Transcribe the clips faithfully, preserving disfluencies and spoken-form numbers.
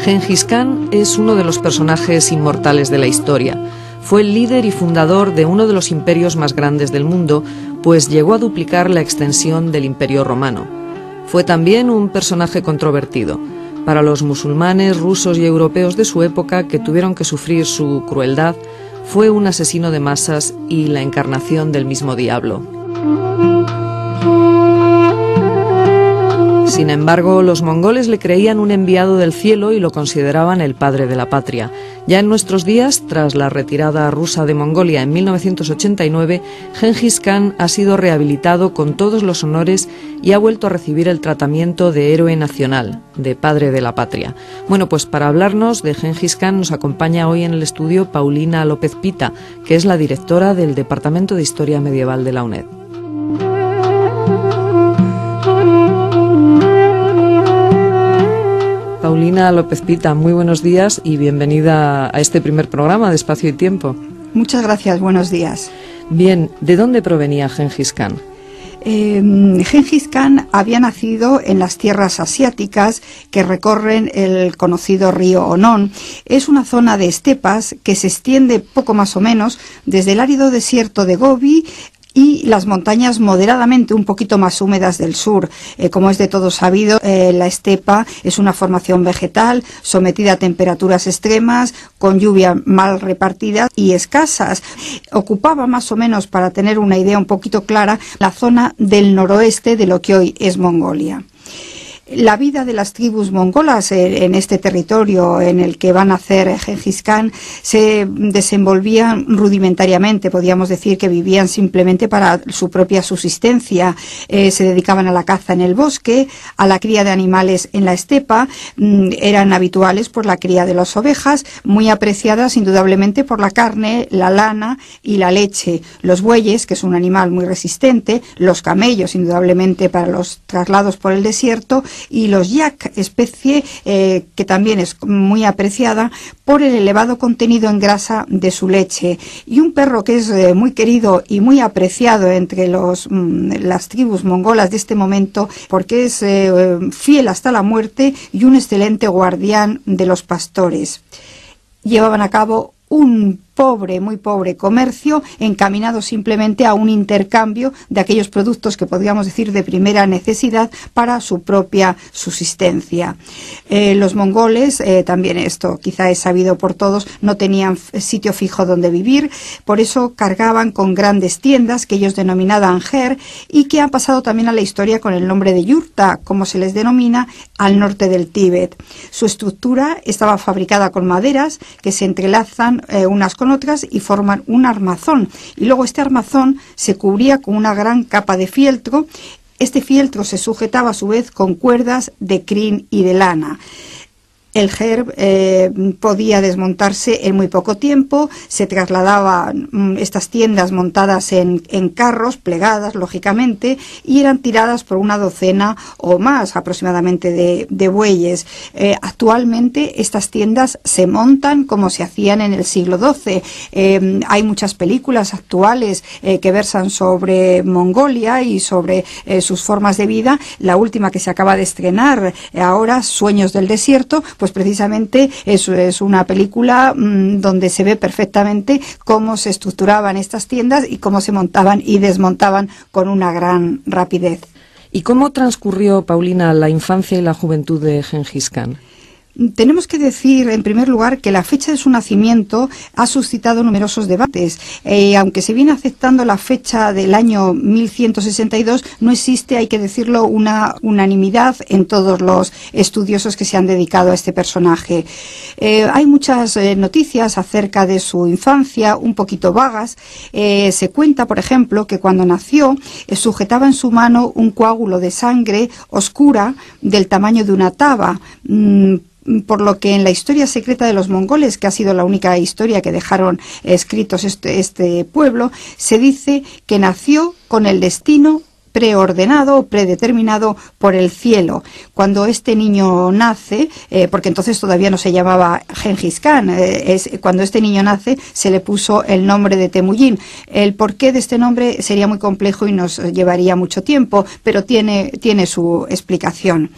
Gengis Khan es uno de los personajes inmortales de la historia. Fue el líder y fundador de uno de los imperios más grandes del mundo, pues llegó a duplicar la extensión del Imperio Romano. Fue también un personaje controvertido para los musulmanes, rusos y europeos de su época, que tuvieron que sufrir su crueldad. Fue un asesino de masas y la encarnación del mismo diablo. Sin embargo, los mongoles le creían un enviado del cielo y lo consideraban el padre de la patria. Ya en nuestros días, tras la retirada rusa de Mongolia en mil novecientos ochenta y nueve, Gengis Khan ha sido rehabilitado con todos los honores y ha vuelto a recibir el tratamiento de héroe nacional, de padre de la patria. Bueno, pues para hablarnos de Gengis Khan nos acompaña hoy en el estudio Paulina López Pita, que es la directora del Departamento de Historia Medieval de la UNED. Paulina López Pita, muy buenos días y bienvenida a este primer programa de Espacio y Tiempo. Muchas gracias, buenos días. Bien, ¿de dónde provenía Gengis Khan? Eh, Gengis Khan había nacido en las tierras asiáticas que recorren el conocido río Onón. Es una zona de estepas que se extiende poco más o menos desde el árido desierto de Gobi y las montañas moderadamente un poquito más húmedas del sur. Eh, como es de todo sabido, eh, la estepa es una formación vegetal sometida a temperaturas extremas, con lluvia mal repartidas y escasas. Ocupaba más o menos, para tener una idea un poquito clara, la zona del noroeste de lo que hoy es Mongolia. La vida de las tribus mongolas en este territorio en el que va a nacer Gengis Khan se desenvolvían rudimentariamente, podríamos decir que vivían simplemente para su propia subsistencia. Eh, se dedicaban a la caza en el bosque, a la cría de animales en la estepa. Mm, eran habituales por la cría de las ovejas, muy apreciadas indudablemente por la carne, la lana y la leche. Los bueyes, que es un animal muy resistente, los camellos, indudablemente para los traslados por el desierto, y los yak, especie eh, que también es muy apreciada por el elevado contenido en grasa de su leche, y un perro que es eh, muy querido y muy apreciado entre los, mm, las tribus mongolas de este momento, porque es eh, fiel hasta la muerte y un excelente guardián de los pastores. Llevaban a cabo un pobre, muy pobre comercio, encaminado simplemente a un intercambio de aquellos productos que podríamos decir de primera necesidad para su propia subsistencia. Eh, los mongoles, eh, también esto quizá es sabido por todos, no tenían sitio fijo donde vivir, por eso cargaban con grandes tiendas que ellos denominaban ger y que han pasado también a la historia con el nombre de yurta, como se les denomina al norte del Tíbet. Su estructura estaba fabricada con maderas que se entrelazan eh, unas con otras y forman un armazón, y luego este armazón se cubría con una gran capa de fieltro. Este fieltro se sujetaba a su vez con cuerdas de crin y de lana. El ger eh, podía desmontarse en muy poco tiempo, se trasladaban mm, estas tiendas montadas en, en carros, plegadas lógicamente, y eran tiradas por una docena o más aproximadamente de, de bueyes. Eh, actualmente estas tiendas se montan como se hacían en el siglo doce. Eh, hay muchas películas actuales eh, que versan sobre Mongolia y sobre eh, sus formas de vida. La última que se acaba de estrenar eh, ahora, Sueños del desierto, pues precisamente eso es una película mmm, donde se ve perfectamente cómo se estructuraban estas tiendas y cómo se montaban y desmontaban con una gran rapidez. ¿Y cómo transcurrió, Paulina, la infancia y la juventud de Gengis Khan? Tenemos que decir, en primer lugar, que la fecha de su nacimiento ha suscitado numerosos debates. Eh, aunque se viene aceptando la fecha del año mil ciento sesenta y dos, no existe, hay que decirlo, una unanimidad en todos los estudiosos que se han dedicado a este personaje. Eh, hay muchas eh, noticias acerca de su infancia, un poquito vagas. Eh, se cuenta, por ejemplo, que cuando nació eh, sujetaba en su mano un coágulo de sangre oscura del tamaño de una taba. Mm, por lo que en la historia secreta de los mongoles, que ha sido la única historia que dejaron escritos este, este pueblo, se dice que nació con el destino preordenado o predeterminado por el cielo. Cuando este niño nace, eh, porque entonces todavía no se llamaba Gengis Khan, eh, es, cuando este niño nace se le puso el nombre de Temujin. El porqué de este nombre sería muy complejo y nos llevaría mucho tiempo, pero tiene, tiene su explicación.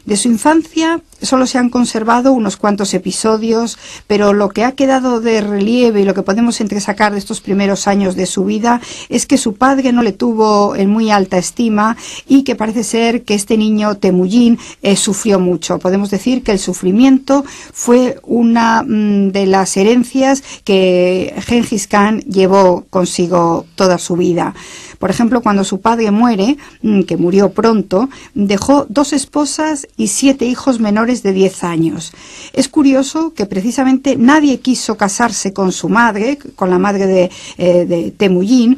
De su infancia solo se han conservado unos cuantos episodios, pero lo que ha quedado de relieve y lo que podemos entresacar de estos primeros años de su vida es que su padre no le tuvo en muy alta estima y que parece ser que este niño Temujin eh, sufrió mucho. Podemos decir que el sufrimiento fue una mm, de las herencias que Gengis Khan llevó consigo toda su vida. Por ejemplo, cuando su padre muere, que murió pronto, dejó dos esposas y siete hijos menores de diez años. Es curioso que precisamente nadie quiso casarse con su madre, con la madre de, eh, de Temujin,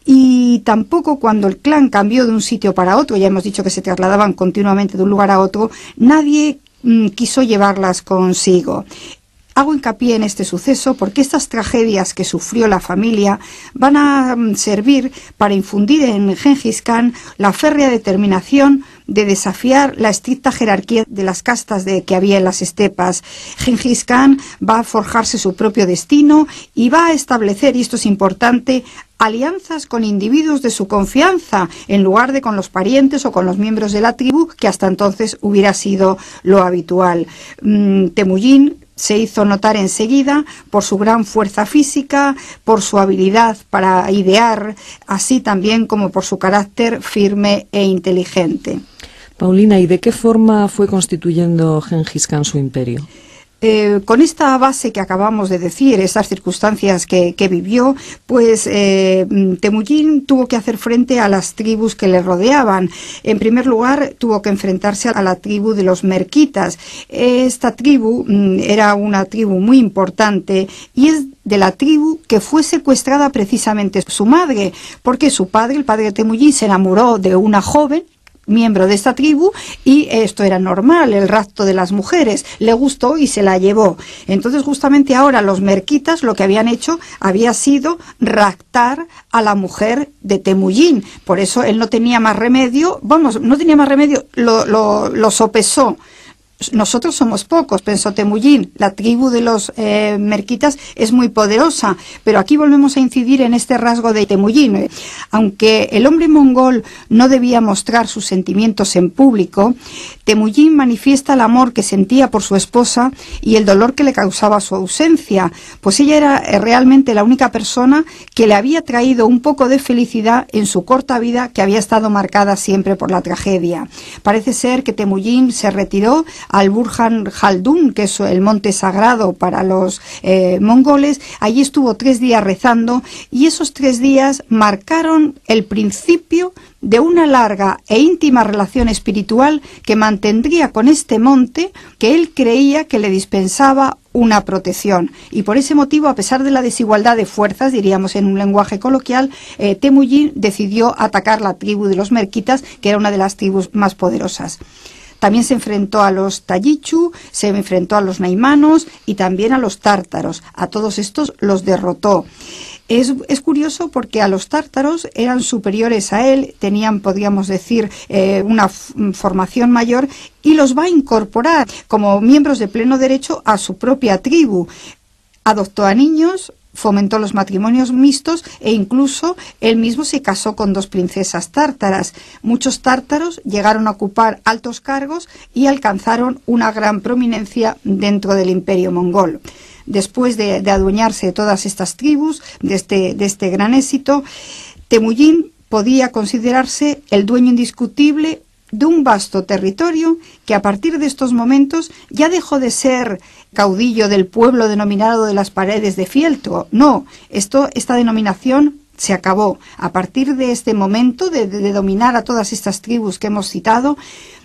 y tampoco cuando el clan cambió de un sitio para otro, ya hemos dicho que se trasladaban continuamente de un lugar a otro, nadie mm, quiso llevarlas consigo. Hago hincapié en este suceso porque estas tragedias que sufrió la familia van a servir para infundir en Gengis Khan la férrea determinación de desafiar la estricta jerarquía de las castas de, que había en las estepas. Gengis Khan va a forjarse su propio destino y va a establecer, y esto es importante, alianzas con individuos de su confianza, en lugar de con los parientes o con los miembros de la tribu, que hasta entonces hubiera sido lo habitual. Mm, Temujin se hizo notar enseguida por su gran fuerza física, por su habilidad para idear, así también como por su carácter firme e inteligente. Paulina, ¿y de qué forma fue constituyendo Gengis Khan su imperio? Eh, con esta base que acabamos de decir, estas circunstancias que, que vivió, pues eh, Temujin tuvo que hacer frente a las tribus que le rodeaban. En primer lugar, tuvo que enfrentarse a la tribu de los merquitas. Esta tribu mm, era una tribu muy importante y es de la tribu que fue secuestrada precisamente su madre, porque su padre, el padre de Temujin, se enamoró de una joven miembro de esta tribu y esto era normal, el rapto de las mujeres, le gustó y se la llevó. Entonces justamente ahora los merquitas lo que habían hecho había sido raptar a la mujer de Temujin, por eso él no tenía más remedio, vamos, no tenía más remedio, lo, lo, lo sopesó. Nosotros somos pocos, pensó Temujin, la tribu de los eh, merquitas es muy poderosa, pero aquí volvemos a incidir en este rasgo de Temujin. Aunque el hombre mongol no debía mostrar sus sentimientos en público, Temujin manifiesta el amor que sentía por su esposa y el dolor que le causaba su ausencia, pues ella era realmente la única persona que le había traído un poco de felicidad en su corta vida que había estado marcada siempre por la tragedia. Parece ser que Temujin se retiró al Burhan Khaldun, que es el monte sagrado para los eh, mongoles. Allí estuvo tres días rezando y esos tres días marcaron el principio de una larga e íntima relación espiritual que mantendría con este monte que él creía que le dispensaba una protección. Y por ese motivo, a pesar de la desigualdad de fuerzas, diríamos en un lenguaje coloquial, eh, Temujin decidió atacar la tribu de los merquitas, que era una de las tribus más poderosas. También se enfrentó a los Tayichu, se enfrentó a los naimanos y también a los tártaros. A todos estos los derrotó. Es, es curioso porque a los tártaros eran superiores a él, tenían, podríamos decir, eh, una formación mayor y los va a incorporar como miembros de pleno derecho a su propia tribu. Adoptó a niños, fomentó los matrimonios mixtos e incluso él mismo se casó con dos princesas tártaras. Muchos tártaros llegaron a ocupar altos cargos y alcanzaron una gran prominencia dentro del imperio mongol. Después de, de adueñarse de todas estas tribus, de este, de este gran éxito, Temujin podía considerarse el dueño indiscutible de un vasto territorio que a partir de estos momentos ya dejó de ser caudillo del pueblo denominado de las paredes de fieltro. No, esto, esta denominación se acabó. A partir de este momento de, de, de dominar a todas estas tribus que hemos citado,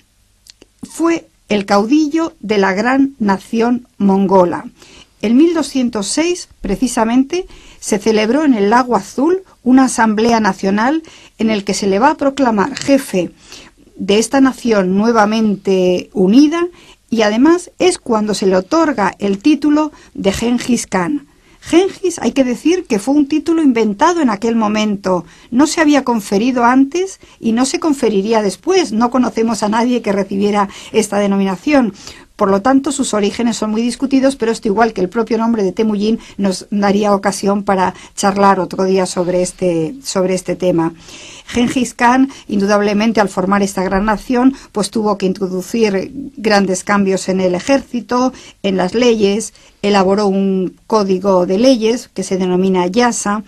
fue el caudillo de la gran nación mongola. En mil doscientos seis, precisamente, se celebró en el Lago Azul una asamblea nacional en el que se le va a proclamar jefe de esta nación nuevamente unida y además es cuando se le otorga el título de Gengis Khan. Gengis, hay que decir que fue un título inventado en aquel momento, no se había conferido antes y no se conferiría después, no conocemos a nadie que recibiera esta denominación. Por lo tanto, sus orígenes son muy discutidos, pero esto, igual que el propio nombre de Temujin, nos daría ocasión para charlar otro día sobre este, sobre este tema. Gengis Khan, indudablemente, al formar esta gran nación, pues tuvo que introducir grandes cambios en el ejército, en las leyes, elaboró un código de leyes que se denomina Yasa.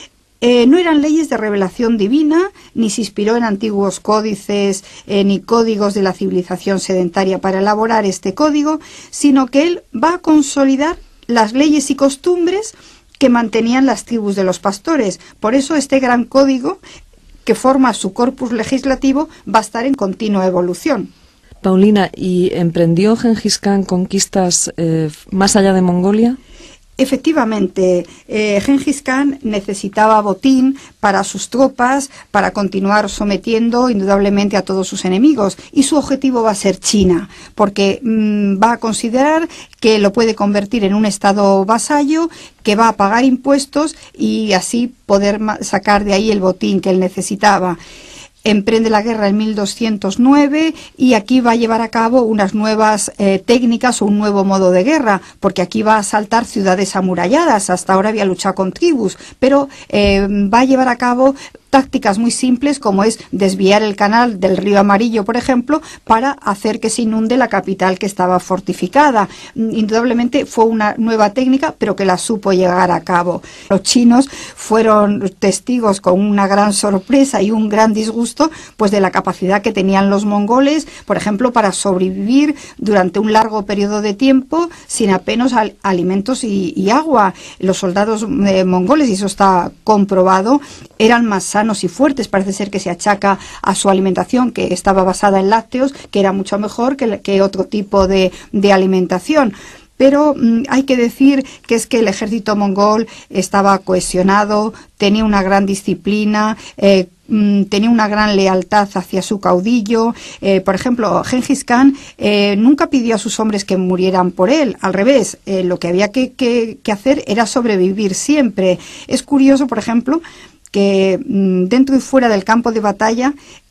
Eh, no eran leyes de revelación divina, ni se inspiró en antiguos códices eh, ni códigos de la civilización sedentaria para elaborar este código, sino que él va a consolidar las leyes y costumbres que mantenían las tribus de los pastores. Por eso este gran código, que forma su corpus legislativo, va a estar en continua evolución. Paulina, ¿y emprendió Gengis Khan conquistas eh, más allá de Mongolia? Efectivamente, eh, Gengis Khan necesitaba botín para sus tropas, para continuar sometiendo indudablemente a todos sus enemigos, y su objetivo va a ser China, porque mmm, va a considerar que lo puede convertir en un estado vasallo, que va a pagar impuestos y así poder sacar de ahí el botín que él necesitaba. Emprende la guerra en mil doscientos nueve y aquí va a llevar a cabo unas nuevas eh, técnicas o un nuevo modo de guerra, porque aquí va a asaltar ciudades amuralladas. Hasta ahora había luchado con tribus, pero eh, va a llevar a cabo tácticas muy simples, como es desviar el canal del río Amarillo, por ejemplo, para hacer que se inunde la capital, que estaba fortificada. Indudablemente fue una nueva técnica, pero que la supo llegar a cabo. Los chinos fueron testigos con una gran sorpresa y un gran disgusto, pues de la capacidad que tenían los mongoles, por ejemplo, para sobrevivir durante un largo periodo de tiempo sin apenas al alimentos y, y agua. Los soldados eh, mongoles, y eso está comprobado, eran más sanos y fuertes. Parece ser que se achaca a su alimentación, que estaba basada en lácteos, que era mucho mejor que, que otro tipo de, de alimentación. Pero mmm, hay que decir que es que el ejército mongol estaba cohesionado, tenía una gran disciplina, eh, mmm, tenía una gran lealtad hacia su caudillo. Eh, por ejemplo, Gengis Khan eh, nunca pidió a sus hombres que murieran por él. Al revés, eh, lo que había que, que, que hacer era sobrevivir siempre. Es curioso, por ejemplo, que mmm, dentro y fuera del campo de batalla,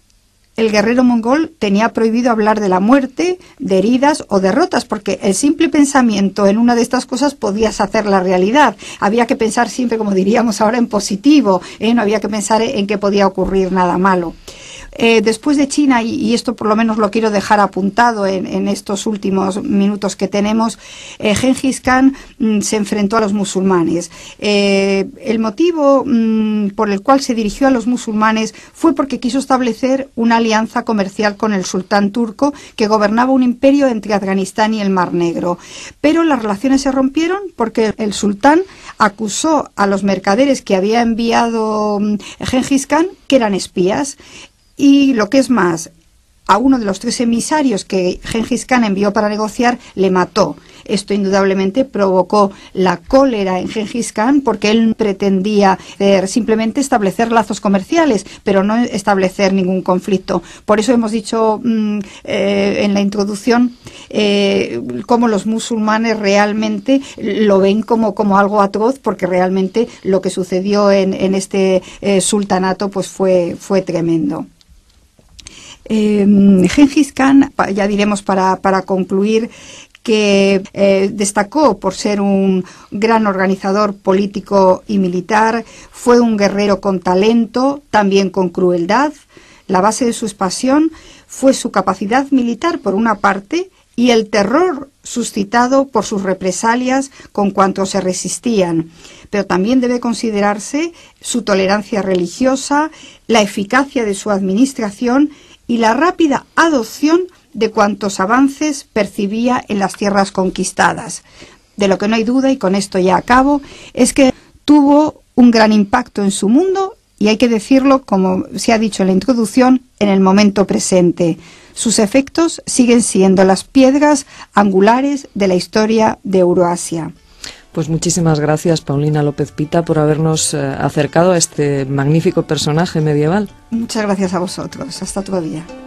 el guerrero mongol tenía prohibido hablar de la muerte, de heridas o derrotas, porque el simple pensamiento en una de estas cosas podías hacer la realidad. Había que pensar siempre, como diríamos ahora, en positivo, ¿eh? No había que pensar en que podía ocurrir nada malo. Eh, después de China, y, y esto por lo menos lo quiero dejar apuntado en, en estos últimos minutos que tenemos, eh, Gengis Khan mm, se enfrentó a los musulmanes. Eh, el motivo mm, por el cual se dirigió a los musulmanes fue porque quiso establecer una alianza comercial con el sultán turco, que gobernaba un imperio entre Afganistán y el Mar Negro. Pero las relaciones se rompieron porque el sultán acusó a los mercaderes que había enviado mm, Gengis Khan, que eran espías. Y lo que es más, a uno de los tres emisarios que Gengis Khan envió para negociar, le mató. Esto indudablemente provocó la cólera en Gengis Khan, porque él pretendía eh, simplemente establecer lazos comerciales, pero no establecer ningún conflicto. Por eso hemos dicho mmm, eh, en la introducción eh, cómo los musulmanes realmente lo ven como, como algo atroz, porque realmente lo que sucedió en, en este eh, sultanato pues fue, fue tremendo. Eh, Gengis Khan, ya diremos para, para concluir, que eh, destacó por ser un gran organizador político y militar, fue un guerrero con talento, también con crueldad. La base de su expansión fue su capacidad militar, por una parte, y el terror suscitado por sus represalias con cuantos se resistían. Pero también debe considerarse su tolerancia religiosa, la eficacia de su administración y la rápida adopción de cuantos avances percibía en las tierras conquistadas. De lo que no hay duda, y con esto ya acabo, es que tuvo un gran impacto en su mundo, y hay que decirlo, como se ha dicho en la introducción, en el momento presente. Sus efectos siguen siendo las piedras angulares de la historia de Euroasia. Pues muchísimas gracias, Paulina López Pita, por habernos eh, acercado a este magnífico personaje medieval. Muchas gracias a vosotros. Hasta otro día.